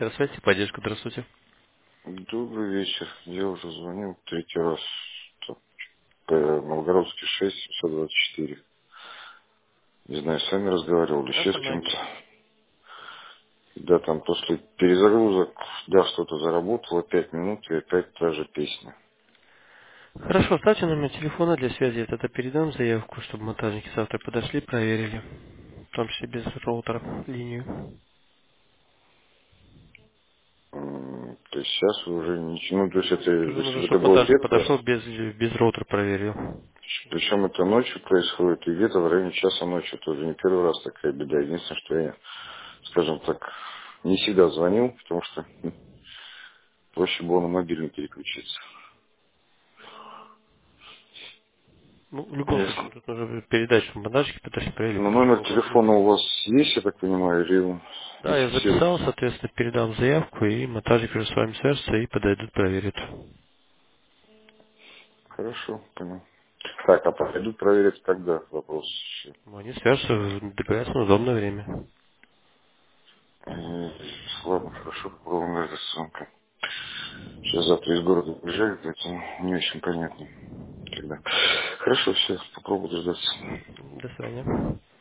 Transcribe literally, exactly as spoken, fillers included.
Центр связи, поддержка, здравствуйте. Добрый вечер. Я уже звонил третий раз. Там, по Новгородский шесть, семьсот двадцать четыре. Не знаю, с вами разговаривал, или Да, еще со с мной. кем-то. Да, там после перезагрузок, да, что-то заработало, пять минут, и опять та же песня. Хорошо, ставьте номер телефона для связи. Я тогда передам заявку, чтобы монтажники завтра подошли, проверили. В том числе без роутера линию. М, То есть сейчас вы уже ничего, ну, то есть это, то Уже есть нужно, это чтобы было монтажник где-то, подошел без, без роутера проверил. причем это ночью происходит, и где-то в районе часа ночи, тоже не первый раз такая беда. Единственное, что я, скажем так, не всегда звонил, потому что м, проще было на мобильный переключиться. Ну, в любом Ясно. случае, тут нужно передать, чтобы монтажники подошли, проверили, Ну, потому что номер могут быть. телефона у вас есть, я так понимаю, или его не Да, я фиксируется? записал, соответственно, передам заявку, и монтажник уже с вами свяжется и подойдут, проверят. Хорошо, понял. Так, а пойдут проверять когда? Вопрос еще. Ну, они свяжутся, договорятся на удобное время. Э, Ладно, хорошо, попробуем это самка. Сейчас завтра из города уезжаю, поэтому не очень понятно. Когда. Хорошо, все, попробую дождаться. До свидания.